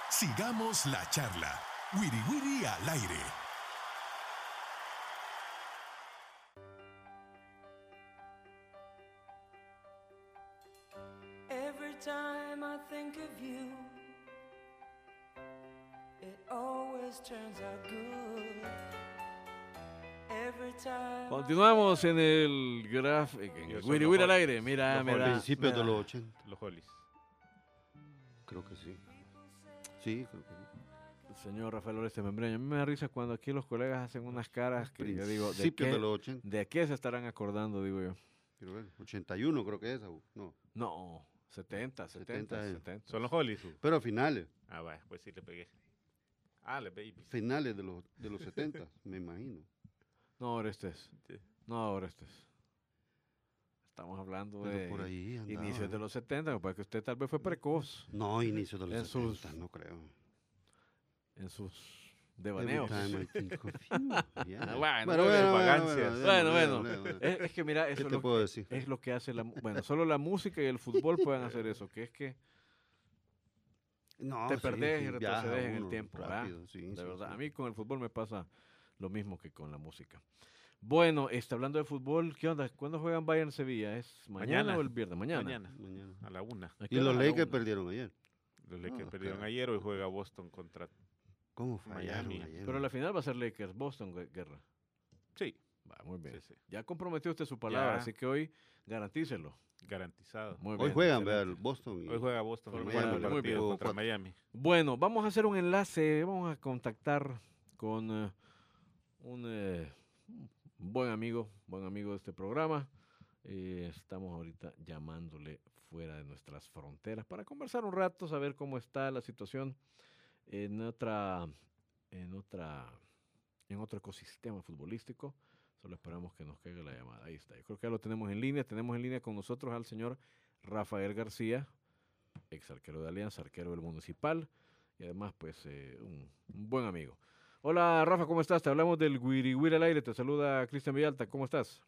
Sigamos la charla. Wiri Wiri al aire. Every time I think of you, it always turns out good. Every time. Continuamos en el en el Wiri Wiri al aire. Mira, Los principios de los 80. Los Hollies. Creo que sí. Sí, creo que sí. El señor Rafael Oreste Membreño. A mí me da risa cuando aquí los colegas hacen unas caras que yo digo, Principios de los 80. ¿de qué se estarán acordando? Digo yo. Quiero ver, 81 creo que es, no. No, 70. Son los Hollies. Pero a finales, Ah, vaya, pues sí le pegué. Ah, le baby. finales de los 70, me imagino. No, Orestes. No, Orestes. Estamos hablando Pero de por ahí andaba, inicios de ¿no? los 70, porque usted tal vez fue precoz No, inicio de los En 70, sus- no creo. en sus devaneos. Every time I think of you, yeah. Bueno, vagancias. Bueno. Es que mira, eso ¿Qué es te lo, puedo decir? es lo que hace bueno, solo la música y el fútbol pueden hacer eso, que es que No, te sí, perdés sí, y viaja retrocedes en el uno tiempo, rápido, ¿verdad? sí, De sí, verdad, sí. a mí con el fútbol me pasa lo mismo que con la música. Bueno, hablando de fútbol, ¿qué onda? ¿Cuándo juegan Bayern Sevilla? ¿Es mañana o el viernes? Mañana. Mañana. A la 1. ¿A qué Y hora? los A la Lakers 1. perdieron ayer. Los Lakers Ah, perdieron claro. ayer, hoy juega Boston contra... ¿Cómo fallaron Miami. ayer? Pero la final va a ser Lakers-Boston, Guerra. Sí, Va, muy bien. sí. Ya comprometió usted su palabra, Ya. así que hoy garantícelo. Garantizado. Muy Hoy bien, juegan, excelente. vea, el Boston. Hoy juega Boston el Formidable, cuarto muy bien. partido contra Cuatro. Miami. Bueno, vamos a hacer un enlace, vamos a contactar con un buen amigo de este programa. Estamos ahorita llamándole fuera de nuestras fronteras para conversar un rato, saber cómo está la situación en otro ecosistema futbolístico. Solo esperamos que nos caiga la llamada. Ahí está. Yo creo que ya lo tenemos en línea. Tenemos en línea con nosotros al señor Rafael García, ex arquero de Alianza, arquero del Municipal y además pues un buen amigo. Hola Rafa, ¿cómo estás? Te hablamos del Wiri Wiri al aire. Te saluda Cristian Villalta. ¿Cómo estás?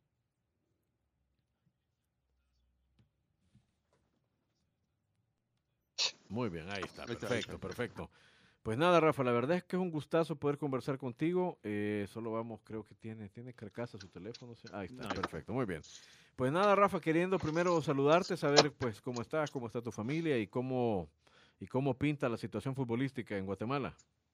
Muy bien, ahí está. Ahí está, Perfecto, perfecto. Pues nada, Rafa, la verdad es que es un gustazo poder conversar contigo. Solo vamos, creo que tiene carcasa su teléfono. ¿Sí? Ahí está, perfecto, muy bien. Pues nada, Rafa, queriendo primero saludarte, saber pues cómo está tu familia y cómo pinta la situación futbolística en Guatemala.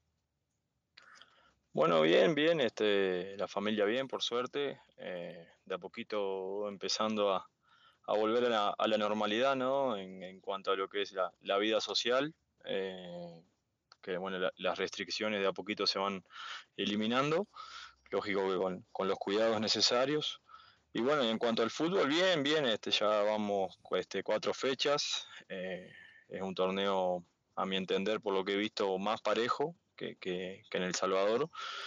Bueno, bien, la familia bien, por suerte, de a poquito empezando a volver a la normalidad, ¿no? En cuanto a lo que es la vida social, que bueno, las restricciones de a poquito se van eliminando, lógico que con los cuidados necesarios. Y bueno, y en cuanto al fútbol, bien, ya vamos 4 fechas, es un torneo, a mi entender, por lo que he visto, más parejo que en El Salvador.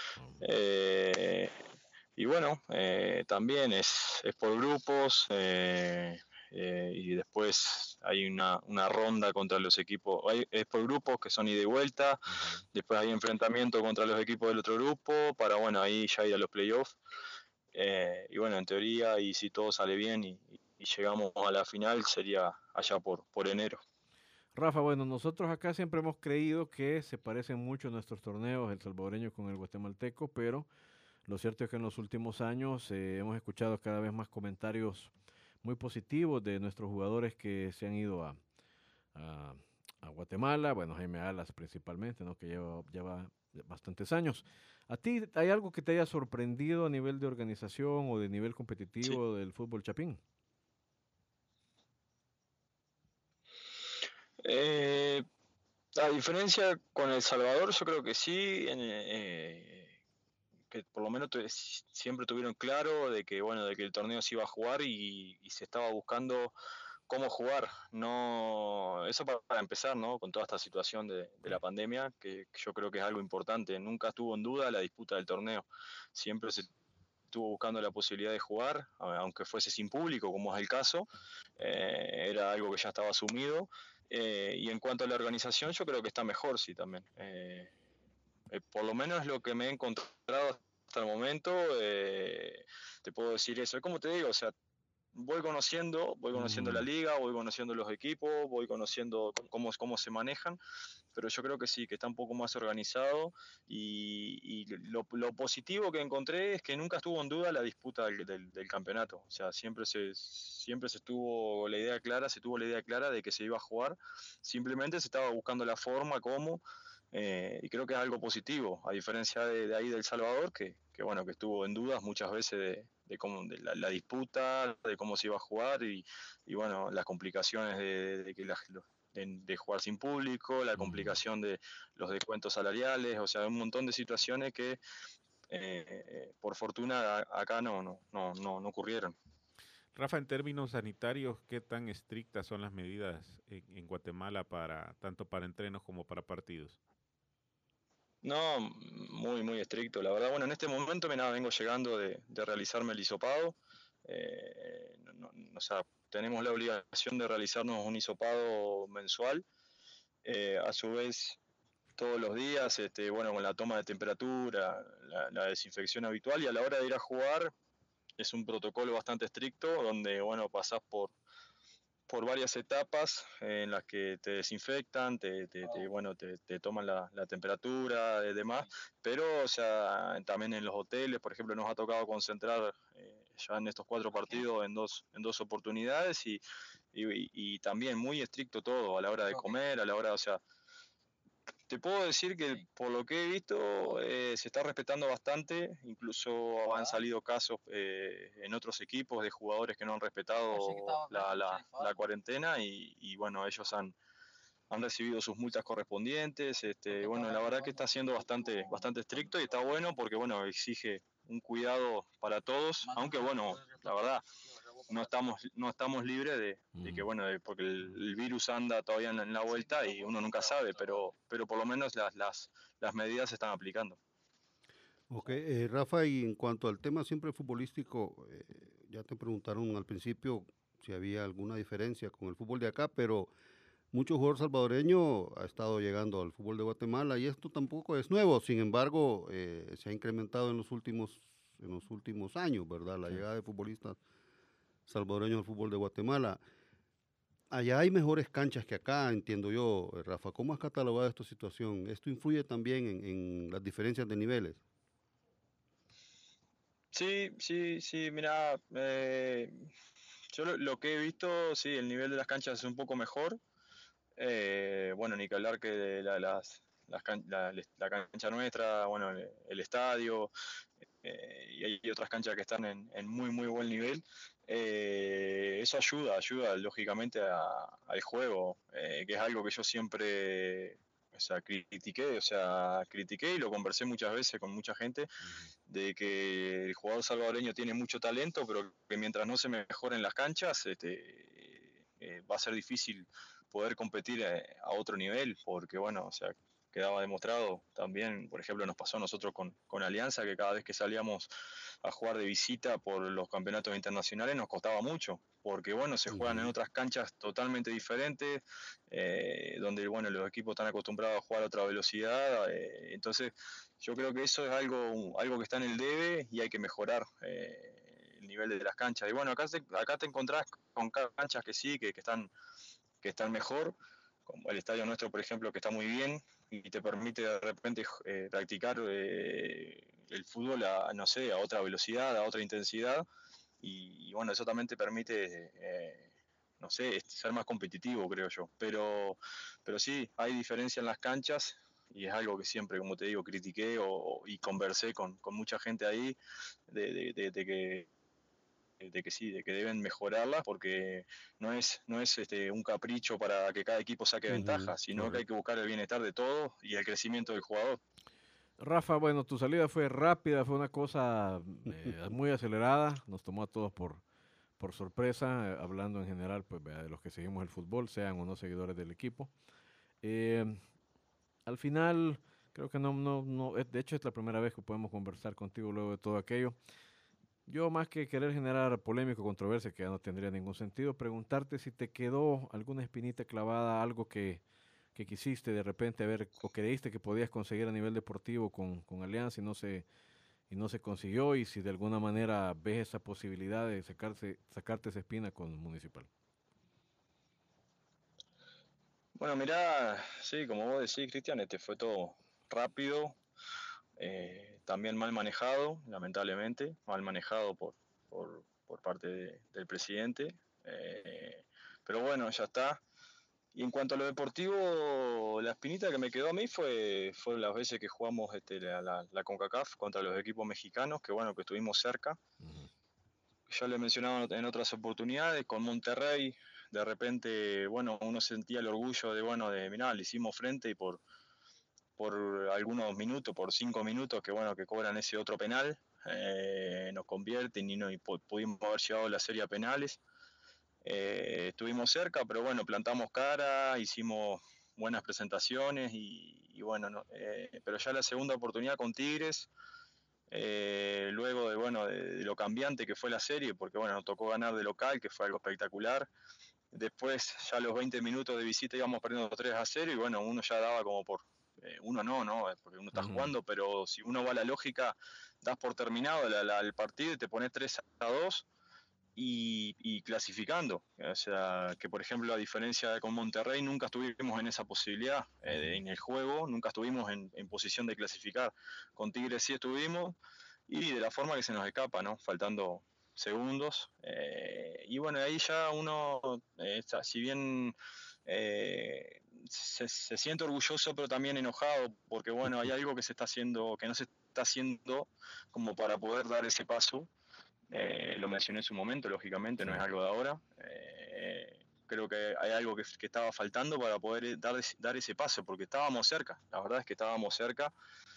Y bueno, también es por grupos, y después hay una ronda contra los equipos, es por grupos que son ida y vuelta, después hay enfrentamiento contra los equipos del otro grupo, para bueno, ahí ya ir a los playoffs. Y bueno, en teoría, y si todo sale bien y llegamos a la final, sería allá por enero. Rafa, bueno, nosotros acá siempre hemos creído que se parecen mucho nuestros torneos, el salvadoreño con el guatemalteco, pero lo cierto es que en los últimos años hemos escuchado cada vez más comentarios muy positivos de nuestros jugadores que se han ido a Guatemala, bueno, Jaime Alas principalmente, ¿no? Que lleva bastantes años. ¿A ti hay algo que te haya sorprendido a nivel de organización o de nivel competitivo del fútbol chapín? A diferencia con El Salvador, yo creo que sí, que por lo menos siempre tuvieron claro de que bueno, de que el torneo se iba a jugar y se estaba buscando cómo jugar. No, eso para empezar, ¿no? Con toda esta situación de la pandemia, que yo creo que es algo importante. Nunca estuvo en duda la disputa del torneo. Siempre se estuvo buscando la posibilidad de jugar, aunque fuese sin público, como es el caso. Era algo que ya estaba asumido. Y en cuanto a la organización, yo creo que está mejor, sí, también. Por lo menos lo que me he encontrado hasta el momento, te puedo decir eso. Es como te digo, o sea, voy conociendo la liga, voy conociendo los equipos, voy conociendo cómo se manejan, pero yo creo que sí, que está un poco más organizado y lo positivo que encontré es que nunca estuvo en duda la disputa del campeonato. O sea, siempre se tuvo la idea clara, de que se iba a jugar, simplemente se estaba buscando la forma, cómo, y creo que es algo positivo, a diferencia de ahí del Salvador, que bueno, que estuvo en dudas muchas veces de cómo, de la disputa, de cómo se iba a jugar y bueno, las complicaciones de que de jugar sin público, la complicación de los descuentos salariales, o sea, un montón de situaciones que por fortuna acá no ocurrieron. Rafa, en términos sanitarios, ¿qué tan estrictas son las medidas en Guatemala tanto para entrenos como para partidos? No, muy estricto, la verdad. Bueno, en este momento vengo llegando de realizarme el hisopado. O sea, tenemos la obligación de realizarnos un hisopado mensual. A su vez, todos los días, bueno, con la toma de temperatura, la desinfección habitual, y a la hora de ir a jugar es un protocolo bastante estricto donde, bueno, pasás por varias etapas en las que te desinfectan, te toman la temperatura y demás, pero o sea, también en los hoteles, por ejemplo, nos ha tocado concentrar ya en estos 4 partidos en dos oportunidades y también muy estricto todo a la hora de comer, a la hora, o sea, te puedo decir que por lo que he visto se está respetando bastante, incluso han salido casos en otros equipos de jugadores que no han respetado la cuarentena y bueno, ellos han recibido sus multas correspondientes. Bueno, la verdad que está siendo bastante estricto y está bueno porque bueno, exige un cuidado para todos, aunque bueno, la verdad no estamos libres de que bueno, porque el virus anda todavía en la vuelta y uno nunca sabe, pero por lo menos las medidas se están aplicando. Ok, Rafa, y en cuanto al tema siempre futbolístico, ya te preguntaron al principio si había alguna diferencia con el fútbol de acá, pero mucho jugador salvadoreño ha estado llegando al fútbol de Guatemala y esto tampoco es nuevo, sin embargo, se ha incrementado en los últimos años, ¿verdad? La llegada de futbolistas salvadoreños al fútbol de Guatemala. Allá hay mejores canchas que acá, entiendo yo, Rafa. ¿Cómo has catalogado esta situación? ¿Esto influye también en las diferencias de niveles? Sí, mira, yo lo que he visto, sí, el nivel de las canchas es un poco mejor. Bueno, ni que hablar que de la cancha nuestra, bueno, el estadio, y hay otras canchas que están en muy buen nivel. Eso ayuda lógicamente al juego, que es algo que yo siempre, o sea, critiqué y lo conversé muchas veces con mucha gente, de que el jugador salvadoreño tiene mucho talento, pero que mientras no se mejoren las canchas, va a ser difícil poder competir a otro nivel, porque bueno, o sea, quedaba demostrado también, por ejemplo, nos pasó a nosotros con Alianza, que cada vez que salíamos a jugar de visita por los campeonatos internacionales nos costaba mucho, porque bueno, se juegan en otras canchas totalmente diferentes, donde bueno, los equipos están acostumbrados a jugar a otra velocidad, entonces yo creo que eso es algo que está en el debe y hay que mejorar el nivel de las canchas. Y bueno, acá te encontrás con canchas que sí, que están mejor, como el estadio nuestro, por ejemplo, que está muy bien y te permite de repente practicar el fútbol no sé, a otra velocidad, a otra intensidad y bueno, eso también te permite, no sé, ser más competitivo, creo yo. Pero sí, hay diferencia en las canchas y es algo que siempre, como te digo, critiqué y conversé con mucha gente ahí de que sí, de que deben mejorarlas porque no es un capricho para que cada equipo saque ventaja, sino que hay que buscar el bienestar de todos y el crecimiento del jugador. Rafa, bueno, tu salida fue rápida, fue una cosa muy acelerada, nos tomó a todos por sorpresa, hablando en general pues, de los que seguimos el fútbol, sean o no seguidores del equipo. Al final, creo que de hecho es la primera vez que podemos conversar contigo luego de todo aquello. Yo, más que querer generar polémica o controversia, que ya no tendría ningún sentido, preguntarte si te quedó alguna espinita clavada, algo que quisiste de repente ver o creíste que podías conseguir a nivel deportivo con Alianza y no se y no se consiguió, y si de alguna manera ves esa posibilidad de sacarte esa espina con Municipal. Bueno, mirá, sí, como vos decís, Cristian, fue todo rápido, también mal manejado, lamentablemente, mal manejado por parte del presidente. Pero bueno, ya está. Y en cuanto a lo deportivo, la espinita que me quedó a mí fue las veces que jugamos la CONCACAF contra los equipos mexicanos, que bueno, que estuvimos cerca. Ya lo he mencionado en otras oportunidades, con Monterrey, de repente, bueno, uno sentía el orgullo de mirá, le hicimos frente y por algunos minutos, por 5 minutos, que bueno, que cobran ese otro penal, nos convierten y pudimos haber llegado a la serie a penales. Estuvimos cerca, pero bueno, plantamos cara, hicimos buenas presentaciones y bueno, pero ya la segunda oportunidad con Tigres, luego de lo cambiante que fue la serie, porque bueno, nos tocó ganar de local, que fue algo espectacular. Después, ya a los 20 minutos de visita íbamos perdiendo 3-0 y bueno, uno ya daba como por... uno no, porque uno está jugando, pero si uno va a la lógica, das por terminado el partido y te pones 3-2 y clasificando. O sea, que por ejemplo, a diferencia con Monterrey, nunca estuvimos en esa posibilidad en el juego, nunca estuvimos en posición de clasificar. Con Tigres sí estuvimos y de la forma que se nos escapa, ¿no? Faltando segundos. Y bueno, ahí ya uno, si bien se siente orgulloso, pero también enojado, porque bueno, hay algo que se está haciendo, que no se está haciendo como para poder dar ese paso. Lo mencioné en su momento, lógicamente, no es algo de ahora. Creo que hay algo que estaba faltando para poder dar ese paso, porque estábamos cerca, la verdad es que estábamos cerca.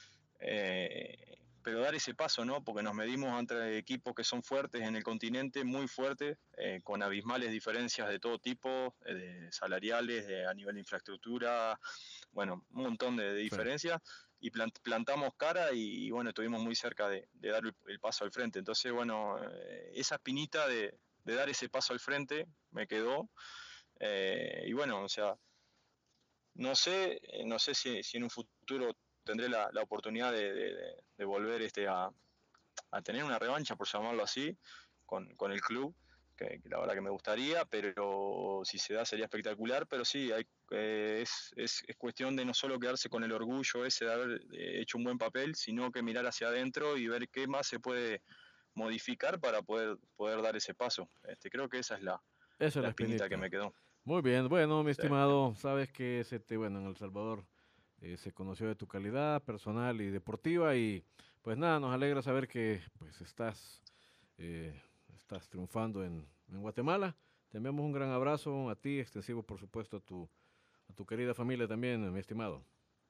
Pero dar ese paso, ¿no? Porque nos medimos entre equipos que son fuertes en el continente, muy fuertes, con abismales diferencias de todo tipo, salariales, a nivel de infraestructura, bueno, un montón de diferencias, y plantamos cara y bueno, estuvimos muy cerca de dar el paso al frente. Entonces, bueno, esa espinita de dar ese paso al frente me quedó, y bueno, o sea, no sé si en un futuro tendré la oportunidad de volver a tener una revancha, por llamarlo así, con el club, que la verdad que me gustaría, pero si se da sería espectacular, pero sí, es cuestión de no solo quedarse con el orgullo ese de haber hecho un buen papel, sino que mirar hacia adentro y ver qué más se puede modificar para poder dar ese paso. Creo que esa es la espinita que me quedó. Muy bien, bueno, mi estimado, sabes que bueno, en El Salvador se conoció de tu calidad personal y deportiva y pues nada, nos alegra saber que pues estás triunfando en Guatemala. Te enviamos un gran abrazo a ti, extensivo por supuesto a tu querida familia también, mi estimado.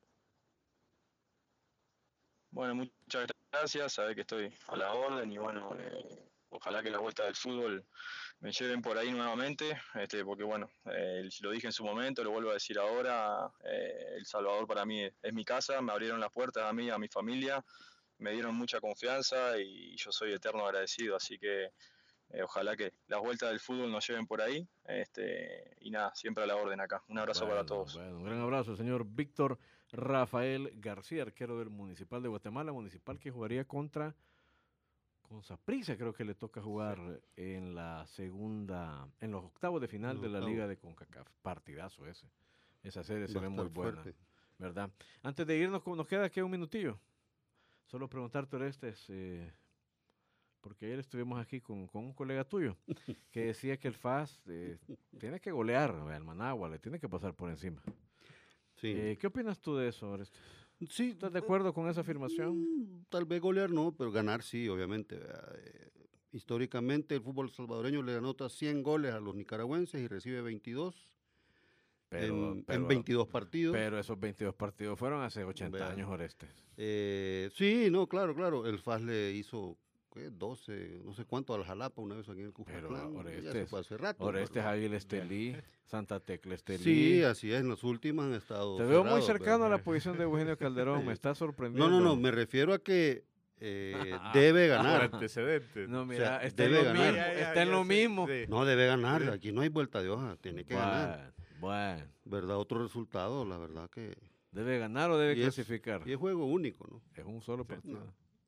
Bueno, muchas gracias, sabes que estoy a la orden y bueno, ojalá que la vuelta del fútbol me lleven por ahí nuevamente, porque bueno, lo dije en su momento, lo vuelvo a decir ahora, El Salvador para mí es mi casa, me abrieron las puertas a mí, a mi familia, me dieron mucha confianza y yo soy eterno agradecido, así que ojalá que las vueltas del fútbol nos lleven por ahí, y nada, siempre a la orden acá. Un abrazo para todos. Bueno, un gran abrazo, señor Víctor Rafael García, arquero del Municipal de Guatemala, Municipal que jugaría con Saprissa, creo que le toca jugar en los octavos de final de la Liga de CONCACAF. Partidazo ese. Esa serie se ve muy buena, ¿verdad? Antes de irnos, nos queda aquí un minutillo. Solo preguntarte, Orestes, porque ayer estuvimos aquí con un colega tuyo que decía que el FAS tiene que golear al Managua, le tiene que pasar por encima. Sí. ¿Qué opinas tú de eso, Orestes? Sí, ¿Estás de acuerdo con esa afirmación? Tal vez golear no, pero ganar sí, obviamente. Históricamente el fútbol salvadoreño le anota 100 goles a los nicaragüenses y recibe 22 en 22 partidos. Pero esos 22 partidos fueron hace 80 años, Orestes. Sí, no, claro. El FAS le hizo 12, no sé cuánto al Jalapa una vez aquí en el Cuscatlán. Ya se fue hace rato. Orestes Águila Estelí, Santa Tecla Estelí. Sí, así es, en los últimos han estado Te veo muy cercano a la posición de Eugenio Calderón, me está sorprendiendo. No, me refiero a que debe ganar. Antecedentes. No, mira, O sea, está en lo mismo. Sí. No, debe ganar, aquí no hay vuelta de hoja, tiene que ganar. Bueno. ¿Verdad? Otro resultado, la verdad que... ¿Debe ganar o debe clasificar? Y es juego único, ¿no? Es un solo partido.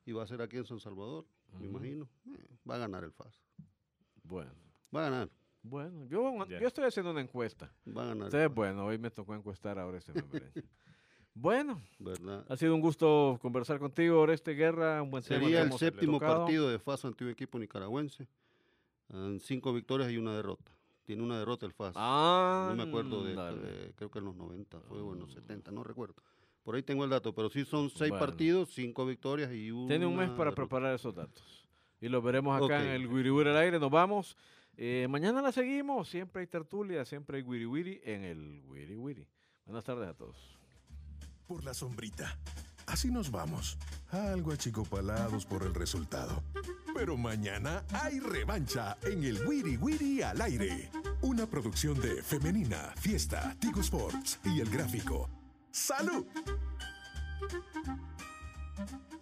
y va a ser aquí en San Salvador, me imagino. Va a ganar el FAS. Bueno. Va a ganar. Bueno, yo estoy haciendo una encuesta. Va a ganar. Ustedes, bueno, hoy me tocó encuestar a Oreste Membreño. Bueno, ¿verdad? Ha sido un gusto conversar contigo, Oreste Guerra. Un buen tema que Sería el hemos séptimo tocado. partido de FAS ante un equipo nicaragüense. 5 victorias y una derrota. Tiene una derrota el FAS. No me acuerdo creo que en los 90 fue o en los 70, no recuerdo. Por ahí tengo el dato, pero sí son 6 partidos, 5 victorias y una Tiene un mes para derrota. preparar esos datos. Y los veremos acá Ok. en el Wiri Wiri al aire. Nos vamos. Mañana la seguimos. Siempre hay tertulia, siempre hay Wiri Wiri en el Wiri Wiri. Buenas tardes a todos. Por la sombrita. Así nos vamos. Algo achicopalados por el resultado. Pero mañana hay revancha en el Wiri Wiri al aire. Una producción de Femenina, Fiesta, Tigo Sports y El Gráfico. ¡Salud!